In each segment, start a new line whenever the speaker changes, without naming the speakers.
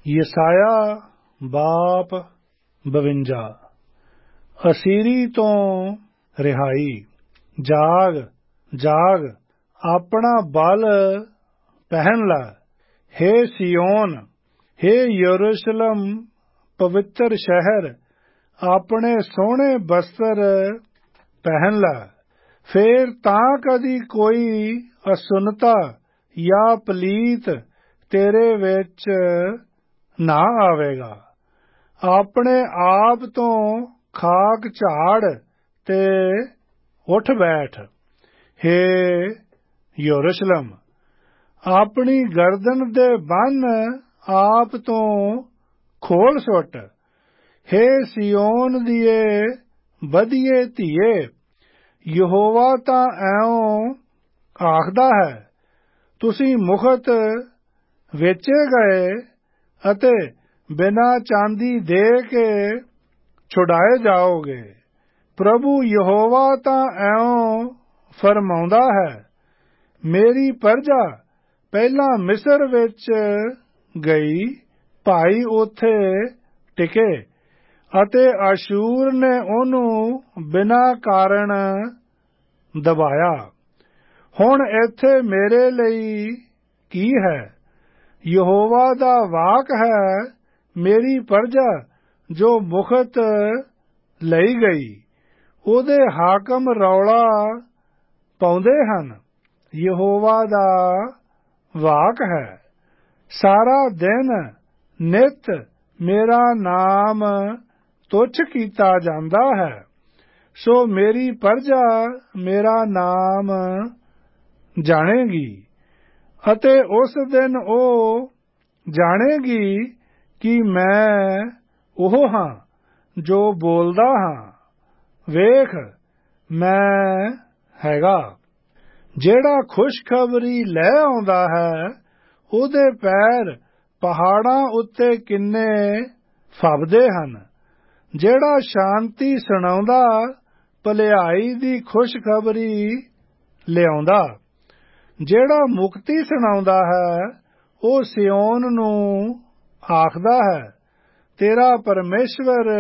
ਯਸਾਇਆ ਬਾਪ 52। ਅਸੀਰੀ ਤੋਂ ਰਿਹਾਈ। ਜਾਗ ਜਾਗ ਆਪਣਾ ਬਲ ਪਹਿਨ ਲੈ, ਹੇ ਸਿਯੋਨ, ਹੇ ਯਰੂਸ਼ਲਮ ਪਵਿੱਤਰ ਸ਼ਹਿਰ, ਆਪਣੇ ਸੋਹਣੇ ਬਸਤਰ ਪਹਿਨ ਲੈ। ਫੇਰ ਤਾਂ ਕਦੀ ਕੋਈ ਅਸੁੰਨਤਾ ਜਾਂ ਪਲੀਤ ਤੇਰੇ ਵਿੱਚ ਨਾ ਆਵੇਗਾ। ਆਪਣੇ ਆਪ ਤੋਂ ਖਾਕ ਝਾੜ ਤੇ ਉੱਠ ਬੈਠ, ਹੇ ਯਰੂਸ਼ਲਮ। ਆਪਣੀ ਗਰਦਨ ਦੇ ਬੰਨ੍ਹ ਆਪ ਤੋਂ ਖੋਲ ਸੁੱਟ, ਹੇ ਸਿਯੋਨ ਦੀਏ ਵਧੀਏ ਧੀਏ। ਯਹੋਵਾ ਤਾਂ ਇਉਂ ਆਖਦਾ ਹੈ, ਤੁਸੀਂ ਮੁਫਤ ਵੇਚੇ ਗਏ ਅਤੇ ਬਿਨਾਂ ਚਾਂਦੀ ਦੇ ਕੇ ਛੁਡਾਏ ਜਾਓਗੇ। ਪ੍ਰਭੂ ਯਹੋਵਾ ਤਾਂ ਇਉਂ ਫਰਮਾਉਂਦਾ ਹੈ, ਮੇਰੀ ਪਰਜਾ ਪਹਿਲਾਂ ਮਿਸਰ ਵਿੱਚ ਗਈ, ਭਾਈ ਉੱਥੇ ਟਿਕੇ ਅਤੇ ਅਸ਼ੂਰ ਨੇ ਉਹਨੂੰ ਬਿਨਾਂ ਕਾਰਨ ਦਬਾਇਆ। ਹੁਣ ਇੱਥੇ ਮੇਰੇ ਲਈ ਕੀ ਹੈ? ਯਹੋਵਾ ਦਾ ਵਾਕ ਹੈ, ਮੇਰੀ ਪਰਜਾ ਜੋ ਮੁਫਤ ਲਈ ਗਈ। ਉਹਦੇ ਹਾਕਮ ਰੌਲਾ ਪਾਉਂਦੇ ਹਨ। ਯਹੋਵਾ ਦਾ ਵਾਕ ਹੈ, ਸਾਰਾ ਦਿਨ ਨਿਤ ਮੇਰਾ ਨਾਮ ਤੁੱਛ ਕੀਤਾ ਜਾਂਦਾ ਹੈ। ਸੋ ਮੇਰੀ ਪਰਜਾ ਮੇਰਾ ਨਾਮ ਜਾਣੇਗੀ ਅਤੇ ਉਸ ਦਿਨ ਉਹ ਜਾਣੇਗੀ ਕਿ ਮੈਂ ਉਹ ਹਾਂ ਜੋ ਬੋਲਦਾ ਹਾਂ। ਵੇਖ, ਮੈਂ ਹੈਗਾ। ਜਿਹੜਾ ਖੁਸ਼ਖਬਰੀ ਲੈ ਆਉਂਦਾ ਹੈ, ਉਹਦੇ ਪੈਰ ਪਹਾੜਾਂ ਉੱਤੇ ਕਿੰਨੇ ਫੱਬਦੇ ਹਨ। ਜਿਹੜਾ ਸ਼ਾਂਤੀ ਸੁਣਾਉਂਦਾ, ਭਲਾਈ ਦੀ ਖੁਸ਼ਖਬਰੀ ਲਿਆਉਂਦਾ। ਜਿਹੜਾ ਮੁਕਤੀ ਸੁਣਾਉਂਦਾ ਹੈ, ਉਹ ਸਿਯੋਨ ਨੂੰ ਆਖਦਾ ਹੈ, ਤੇਰਾ ਪਰਮੇਸ਼ਵਰ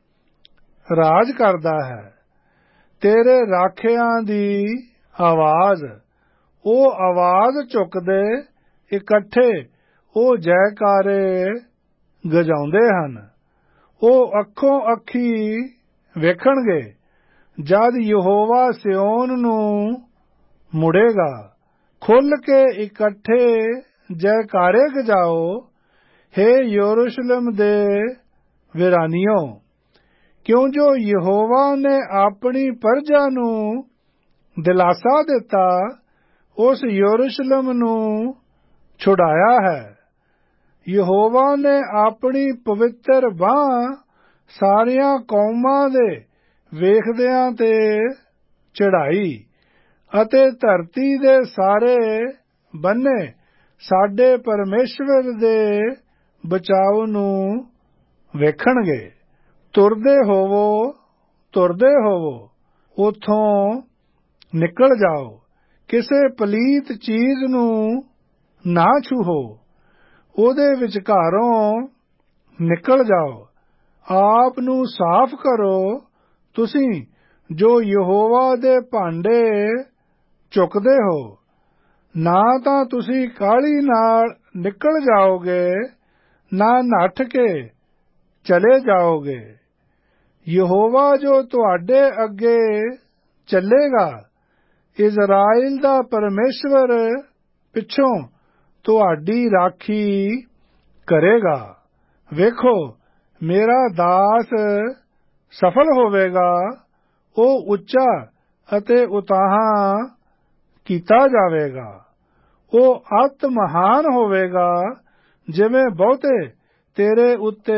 ਰਾਜ ਕਰਦਾ ਹੈ। ਤੇਰੇ ਰਾਖਿਆਂ ਦੀ ਆਵਾਜ਼, ਉਹ ਆਵਾਜ਼ ਚੁੱਕਦੇ ਇਕੱਠੇ ਉਹ ਜੈਕਾਰੇ ਗਜਾਉਂਦੇ ਹਨ। ਉਹ ਅੱਖੋਂ ਅੱਖੀ ਵੇਖਣਗੇ ਜਦ ਯਹੋਵਾ ਸਿਯੋਨ ਨੂੰ ਮੁੜੇਗਾ। ਖੁੱਲ੍ਹ ਕੇ ਇਕੱਠੇ ਜੈਕਾਰੇ ਗਜਾਓ, ਹੇ ਯਰੂਸ਼ਲਮ ਦੇ ਵੀਰਾਨੀਓ। ਕਿਉਂ ਜੋ ਯਹੋਵਾ ਨੇ ਆਪਣੀ ਪਰਜਾ ਨੂੰ ਦਿਲਾਸਾ ਦਿੱਤਾ, ਉਸ ਯਰੂਸ਼ਲਮ ਨੂੰ ਛੁਡਾਇਆ ਹੈ। ਯਹੋਵਾ ਨੇ ਆਪਣੀ ਪਵਿੱਤਰ ਬਾਂਹ ਸਾਰੀਆਂ ਕੌਮਾਂ ਦੇ ਵੇਖਦਿਆਂ ਤੇ ਚੜ੍ਹਾਈ ਅਤੇ ਧਰਤੀ ਦੇ ਸਾਰੇ ਬੰਨੇ ਸਾਡੇ ਪਰਮੇਸ਼ਵਰ ਦੇ ਬਚਾਓ ਨੂੰ ਵੇਖਣਗੇ। ਤੁਰਦੇ ਹੋਵੋ, ਤੁਰਦੇ ਹੋਵੋ, ਉੱਥੋਂ ਨਿਕਲ ਜਾਓ। ਕਿਸੇ ਪਲੀਤ ਚੀਜ਼ ਨੂੰ ਨਾ ਛੂਹੋ, ਉਹਦੇ ਵਿਚਕਾਰੋਂ ਨਿਕਲ ਜਾਓ। ਆਪ ਨੂੰ ਸਾਫ਼ ਕਰੋ, ਤੁਸੀਂ ਜੋ ਯਹੋਵਾ ਦੇ ਭਾਂਡੇ ਚੁੱਕਦੇ ਹੋ। ਨਾ ਤਾਂ ਤੁਸੀਂ ਕਾਹਲੀ ਨਾਲ ਨਿਕਲ ਜਾਓਗੇ, ਨਾ ਨੱਠ ਕੇ ਚਲੇ ਜਾਓਗੇ। ਯਹੋਵਾ ਜੋ ਤੁਹਾਡੇ ਅੱਗੇ ਚੱਲੇਗਾ, ਇਜ਼ਰਾਈਲ ਦਾ ਪਰਮੇਸ਼ਵਰ ਪਿੱਛੋਂ ਤੁਹਾਡੀ ਰਾਖੀ ਕਰੇਗਾ। ਵੇਖੋ, ਮੇਰਾ ਦਾਸ ਸਫਲ ਹੋਵੇਗਾ, ਉਹ ਉੱਚਾ ਅਤੇ ਉਤਾਹਾਂ ਕੀਤਾ ਜਾਵੇਗਾ। ਉਹ ਅਤ ਮਹਾਨ ਹੋਵੇਗਾ, ਜਿਵੇਂ ਬਹੁਤੇ ਤੇਰੇ ਉੱਤੇ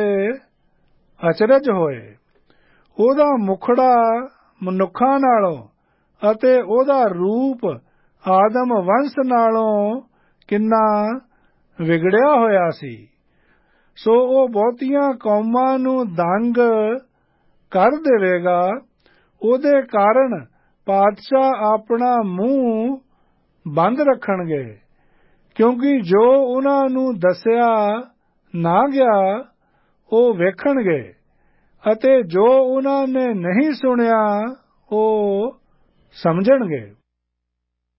ਅਚਰਜ ਹੋਏ। ਉਹਦਾ ਮੁਖੜਾ ਮਨੁੱਖਾਂ ਨਾਲੋਂ ਅਤੇ ਉਹਦਾ ਰੂਪ ਆਦਮ ਵੰਸ਼ ਨਾਲੋਂ ਕਿੰਨਾ ਵਿਗੜਿਆ ਹੋਇਆ ਸੀ। ਸੋ ਉਹ ਬਹੁਤੀਆਂ ਕੌਮਾਂ ਨੂੰ ਦੰਗ ਕਰ ਦੇਵੇਗਾ। ਉਹਦੇ ਕਾਰਨ ਪਾਤਸ਼ਾਹ ਆਪਣਾ ਮੂੰਹ ਬੰਦ ਰੱਖਣਗੇ, ਕਿਉਂਕਿ ਜੋ ਉਹਨਾਂ ਨੂੰ ਦੱਸਿਆ ਨਾ ਗਿਆ ਉਹ ਵੇਖਣਗੇ ਅਤੇ ਜੋ ਉਹਨਾਂ ਨੇ ਨਹੀਂ ਸੁਣਿਆ ਉਹ ਸਮਝਣਗੇ।